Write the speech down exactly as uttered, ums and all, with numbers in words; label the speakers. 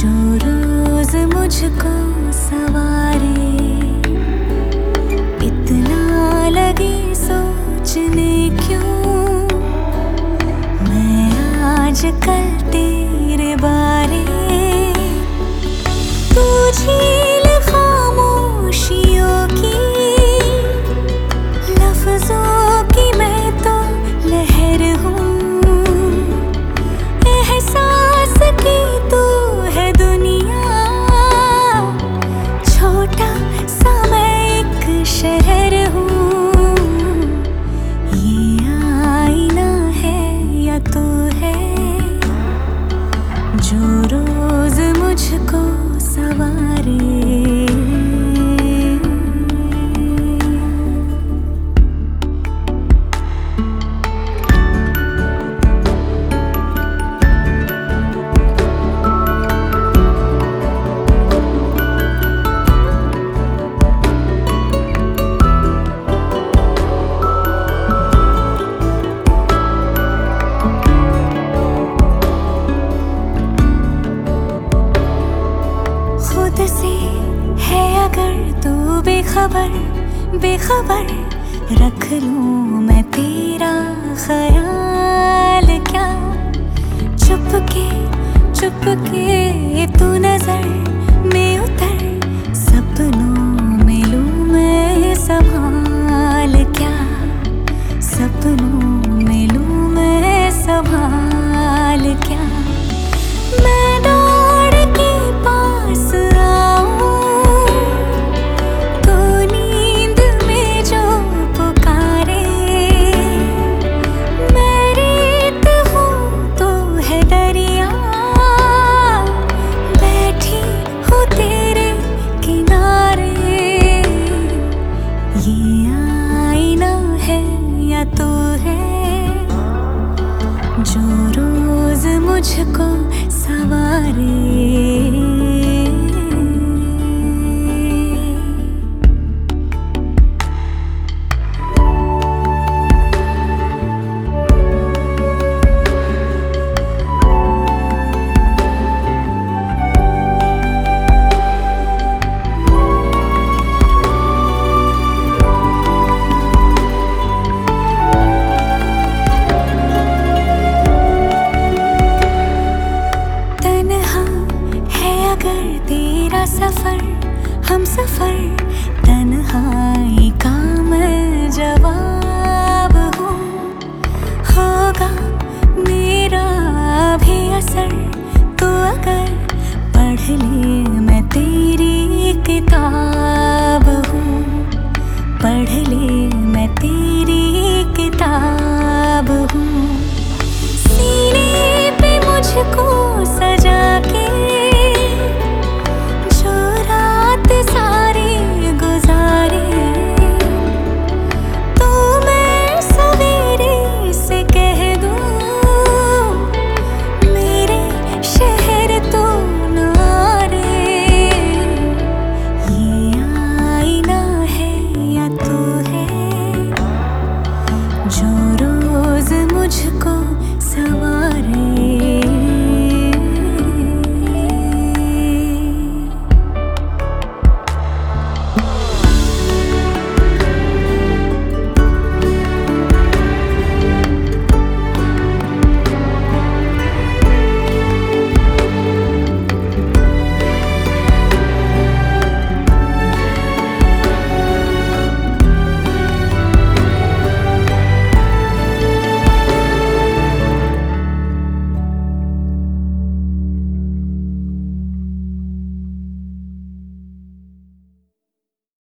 Speaker 1: जो रोज मुझको सवारे, इतना लगी सोचने क्यों मैं आजकल तेरे बारे। तू झील खामोशियों की, लफ्जों की मैं तो लहर हूँ, एहसास की तू है दुनिया, छोटा सा मैं एक शहर हूँ। ये आईना है या तू है जो रोज मुझको सवारे। खुद से है अगर तू बेखबर बेखबर, रख लूं मैं तेरा ख्याल क्या। चुपके चुपके तू नजर में उतर, सपनों में लूं मैं संभाल क्या, सपनों में लूं मैं संभाल क्या। मैं दौड़ के पास आऊं तो नींद में जो पुकारे, मैं रेत हूँ तो है दरिया, बैठी हूँ तेरे किनारे। ये आईना है या तू है जो रोज मुझको सवारे। तेरा सफर हम सफर, तन्हाई का मैं जवाब हूँ, होगा मेरा भी असर तो अगर पढ़ ले मैं तेरी किताब हूँ, पढ़ ले मैं तेरी किताब हूँ। सीने पे मुझको सजा के सारे गुजारे, तो मैं सवेरे से कह दूं मेरे शहर तो न रे। ये आईना है या तू है जो रोज मुझको